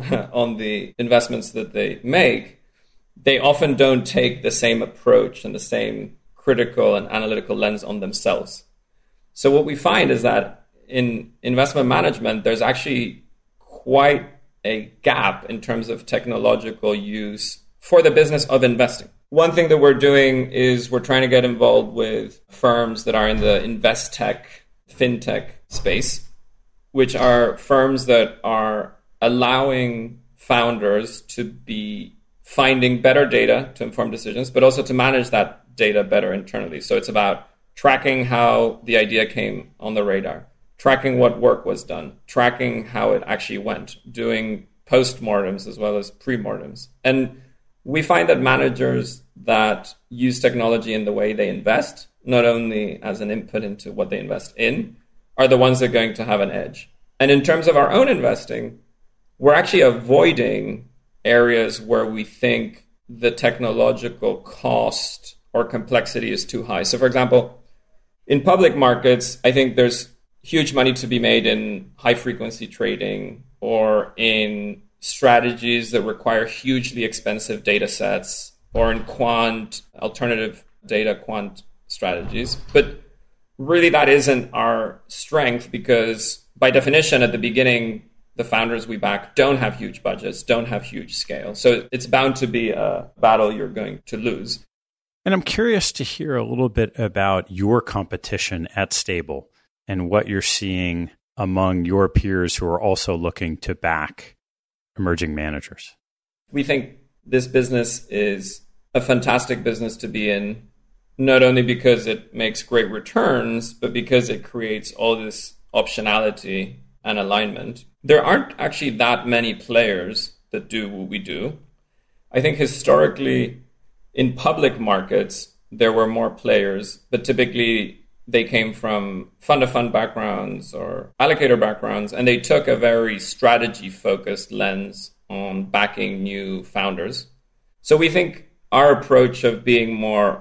on the investments that they make, they often don't take the same approach and the same critical and analytical lens on themselves. So what we find is that in investment management, there's actually quite a gap in terms of technological use for the business of investing. One thing that we're doing is we're trying to get involved with firms that are in the invest tech, fintech space, which are firms that are allowing founders to be finding better data to inform decisions, but also to manage that data better internally. So it's about tracking how the idea came on the radar, tracking what work was done, tracking how it actually went, doing post-mortems as well as pre-mortems. And we find that managers that use technology in the way they invest, not only as an input into what they invest in, are the ones that are going to have an edge. And in terms of our own investing, we're actually avoiding areas where we think the technological cost or complexity is too high. So for example, in public markets, I think there's huge money to be made in high frequency trading or in strategies that require hugely expensive data sets or in alternative data quant strategies. But really that isn't our strength because by definition at the beginning, the founders we back don't have huge budgets, don't have huge scale. So it's bound to be a battle you're going to lose. And I'm curious to hear a little bit about your competition at Stable and what you're seeing among your peers who are also looking to back emerging managers. We think this business is a fantastic business to be in, not only because it makes great returns, but because it creates all this optionality and alignment. There aren't actually that many players that do what we do. I think historically in public markets, there were more players, but typically they came from fund-to-fund backgrounds or allocator backgrounds, and they took a very strategy-focused lens on backing new founders. So we think our approach of being more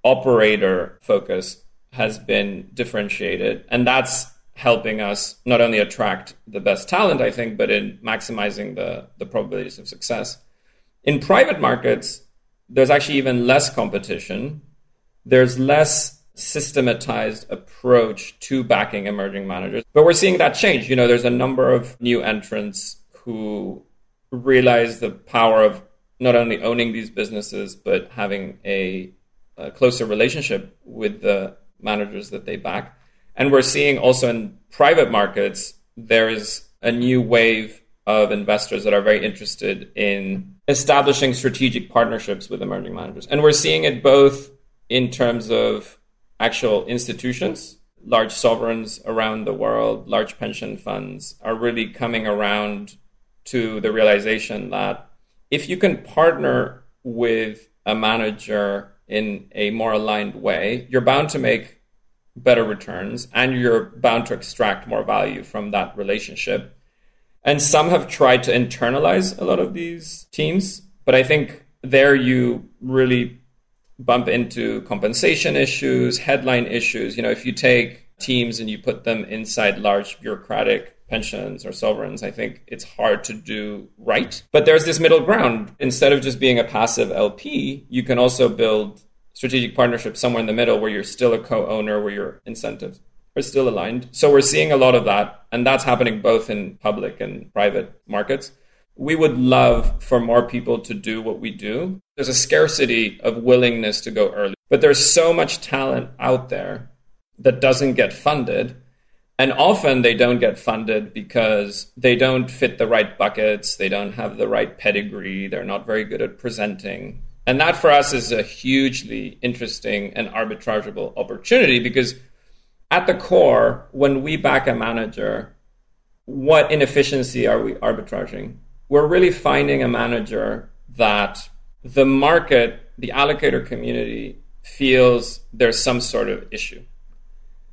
operator-focused has been differentiated, and that's helping us not only attract the best talent, I think, but in maximizing the probabilities of success. In private markets, there's actually even less competition. There's less systematized approach to backing emerging managers. But we're seeing that change. There's a number of new entrants who realize the power of not only owning these businesses, but having a closer relationship with the managers that they back. And we're seeing also in private markets, there is a new wave of investors that are very interested in establishing strategic partnerships with emerging managers. And we're seeing it both in terms of actual institutions, large sovereigns around the world, large pension funds are really coming around to the realization that if you can partner with a manager in a more aligned way, you're bound to make better returns and you're bound to extract more value from that relationship. And some have tried to internalize a lot of these teams, but I think there you really bump into compensation issues, headline issues. If you take teams and you put them inside large bureaucratic pensions or sovereigns, I think it's hard to do right. But there's this middle ground. Instead of just being a passive LP, you can also build strategic partnerships somewhere in the middle where you're still a co-owner, where your incentives are still aligned. So we're seeing a lot of that, and that's happening both in public and private markets. We would love for more people to do what we do. There's a scarcity of willingness to go early, but there's so much talent out there that doesn't get funded. And often they don't get funded because they don't fit the right buckets. They don't have the right pedigree. They're not very good at presenting. And that for us is a hugely interesting and arbitrageable opportunity because at the core, when we back a manager, what inefficiency are we arbitraging? We're really finding a manager that the market, the allocator community, feels there's some sort of issue.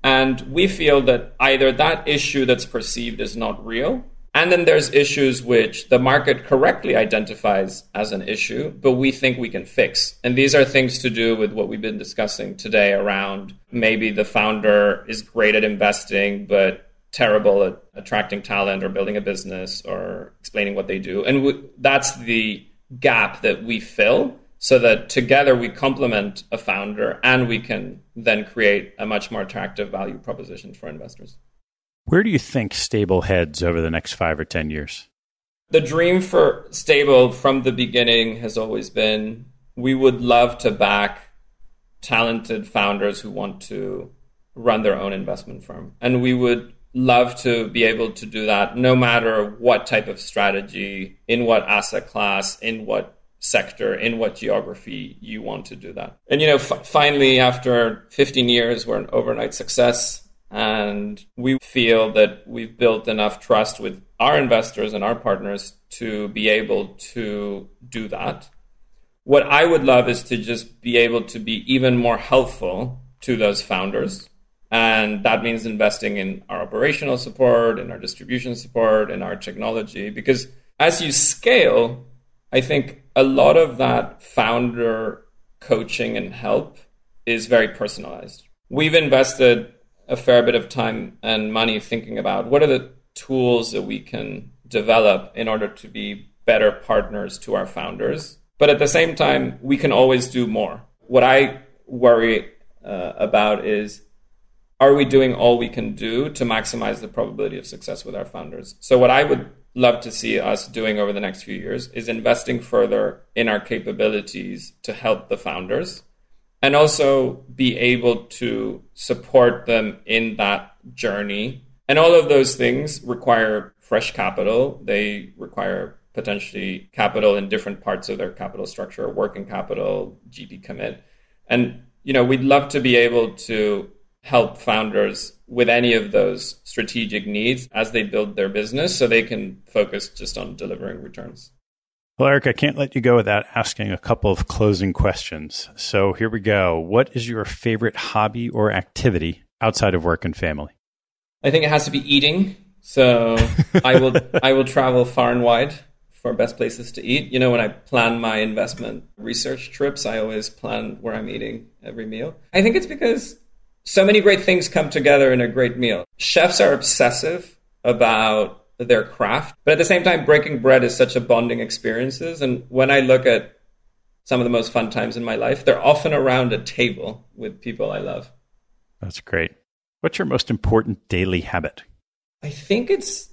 And we feel that either that issue that's perceived is not real, and then there's issues which the market correctly identifies as an issue, but we think we can fix. And these are things to do with what we've been discussing today around maybe the founder is great at investing, but terrible at attracting talent or building a business or explaining what they do. And that's the gap that we fill, so that together we complement a founder and we can then create a much more attractive value proposition for investors. Where do you think Stable heads over the next 5 or 10 years? The dream for Stable from the beginning has always been, we would love to back talented founders who want to run their own investment firm. And we would love to be able to do that no matter what type of strategy, in what asset class, in what sector, in what geography you want to do that. And, finally, after 15 years, we're an overnight success. And we feel that we've built enough trust with our investors and our partners to be able to do that. What I would love is to just be able to be even more helpful to those founders. And that means investing in our operational support, in our distribution support, in our technology. Because as you scale, I think a lot of that founder coaching and help is very personalized. We've invested a fair bit of time and money thinking about what are the tools that we can develop in order to be better partners to our founders. But at the same time, we can always do more. What I worry about is, are we doing all we can do to maximize the probability of success with our founders? So what I would love to see us doing over the next few years is investing further in our capabilities to help the founders, and also be able to support them in that journey. And all of those things require fresh capital. They require potentially capital in different parts of their capital structure, working capital, GP commit. And, we'd love to be able to help founders with any of those strategic needs as they build their business, so they can focus just on delivering returns. Well, Eric, I can't let you go without asking a couple of closing questions. So here we go. What is your favorite hobby or activity outside of work and family? I think it has to be eating. So I will travel far and wide for best places to eat. When I plan my investment research trips, I always plan where I'm eating every meal. I think it's because so many great things come together in a great meal. Chefs are obsessive about their craft, but at the same time, breaking bread is such a bonding experiences. And when I look at some of the most fun times in my life, they're often around a table with people I love. That's great. What's your most important daily habit? I think it's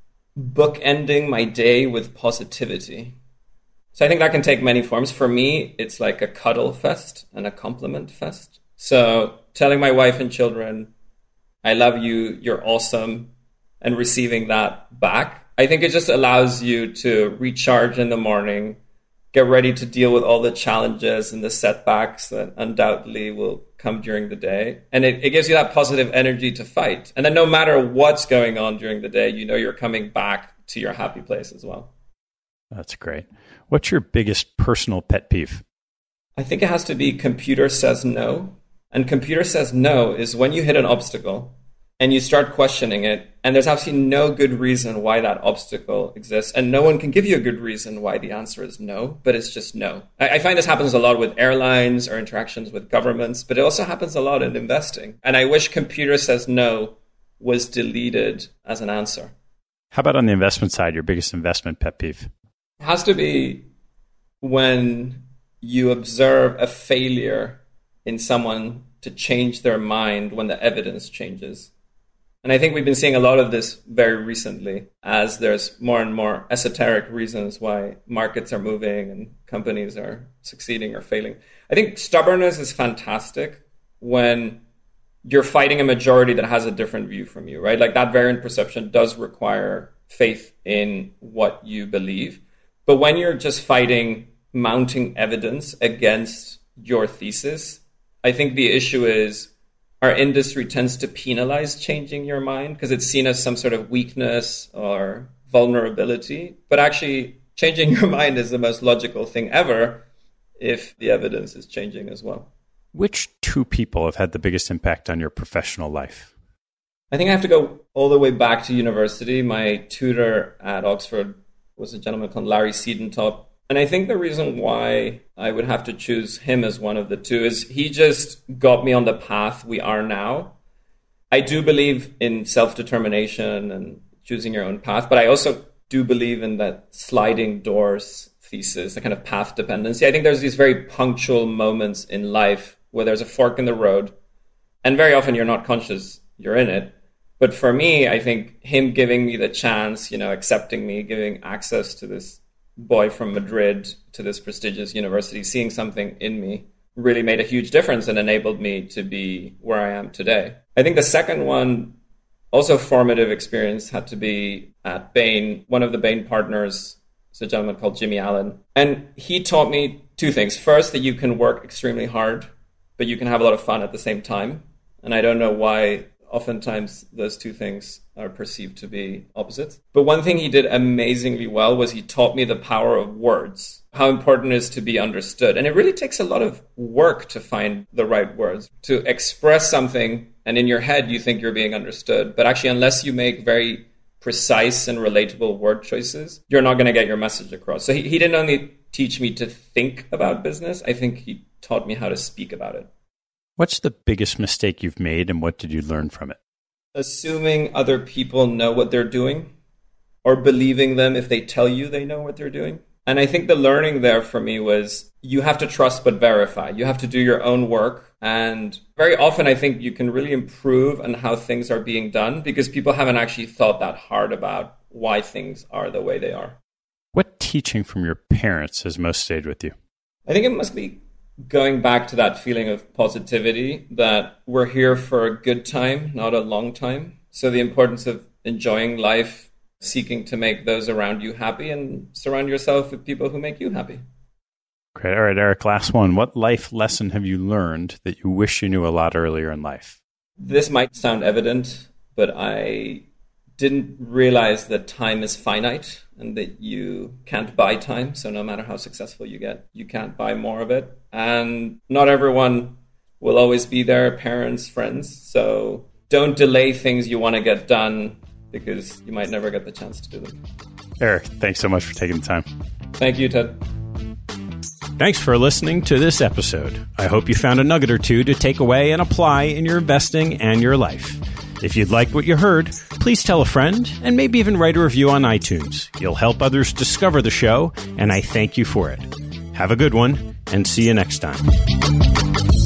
bookending my day with positivity. So I think that can take many forms. For me, it's like a cuddle fest and a compliment fest. So telling my wife and children, I love you, you're awesome, and receiving that back, I think it just allows you to recharge in the morning, get ready to deal with all the challenges and the setbacks that undoubtedly will come during the day. And it gives you that positive energy to fight. And then no matter what's going on during the day, you're coming back to your happy place as well. That's great. What's your biggest personal pet peeve? I think it has to be computer says no. And computer says no is when you hit an obstacle and you start questioning it, and there's absolutely no good reason why that obstacle exists, and no one can give you a good reason why the answer is no, but it's just no. I find this happens a lot with airlines or interactions with governments, but it also happens a lot in investing. And I wish computer says no was deleted as an answer. How about on the investment side, your biggest investment pet peeve? It has to be when you observe a failure in someone to change their mind when the evidence changes. And I think we've been seeing a lot of this very recently as there's more and more esoteric reasons why markets are moving and companies are succeeding or failing. I think stubbornness is fantastic when you're fighting a majority that has a different view from you, right? Like that variant perception does require faith in what you believe. But when you're just fighting mounting evidence against your thesis, I think the issue is our industry tends to penalize changing your mind because it's seen as some sort of weakness or vulnerability. But actually, changing your mind is the most logical thing ever if the evidence is changing as well. Which two people have had the biggest impact on your professional life? I think I have to go all the way back to university. My tutor at Oxford was a gentleman called Larry Siedentop. And I think the reason why I would have to choose him as one of the two is he just got me on the path we are now. I do believe in self-determination and choosing your own path, but I also do believe in that sliding doors thesis, the kind of path dependency. I think there's these very punctual moments in life where there's a fork in the road, and very often you're not conscious you're in it. But for me, I think him giving me the chance, accepting me, giving access to this boy from Madrid to this prestigious university, seeing something in me really made a huge difference and enabled me to be where I am today. I think the second one, also formative experience, had to be at Bain. One of the Bain partners is a gentleman called Jimmy Allen. And he taught me two things. First, that you can work extremely hard, but you can have a lot of fun at the same time. And I don't know why oftentimes those two things are perceived to be opposites. But one thing he did amazingly well was he taught me the power of words, how important it is to be understood. And it really takes a lot of work to find the right words, to express something, and in your head you think you're being understood. But actually, unless you make very precise and relatable word choices, you're not going to get your message across. So he didn't only teach me to think about business, I think he taught me how to speak about it. What's the biggest mistake you've made, and what did you learn from it? Assuming other people know what they're doing, or believing them if they tell you they know what they're doing. And I think the learning there for me was you have to trust but verify. You have to do your own work. And very often I think you can really improve on how things are being done because people haven't actually thought that hard about why things are the way they are. What teaching from your parents has most stayed with you? I think it must be going back to that feeling of positivity, that we're here for a good time, not a long time. So the importance of enjoying life, seeking to make those around you happy, and surround yourself with people who make you happy. Great. All right, Eric, last one. What life lesson have you learned that you wish you knew a lot earlier in life? This might sound evident, but I didn't realize that time is finite and that you can't buy time. So no matter how successful you get, you can't buy more of it. And not everyone will always be there, parents, friends. So don't delay things you want to get done because you might never get the chance to do them. Eric, thanks so much for taking the time. Thank you, Ted. Thanks for listening to this episode. I hope you found a nugget or two to take away and apply in your investing and your life. If you'd like what you heard, please tell a friend and maybe even write a review on iTunes. You'll help others discover the show, and I thank you for it. Have a good one, and see you next time.